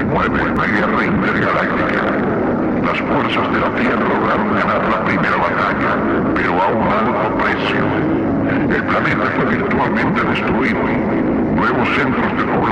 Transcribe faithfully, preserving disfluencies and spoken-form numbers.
conmueve la guerra intergaláctica. Las fuerzas de la Tierra lograron ganar la primera batalla, pero a un alto precio. El planeta fue virtualmente destruido. Nuevos centros de población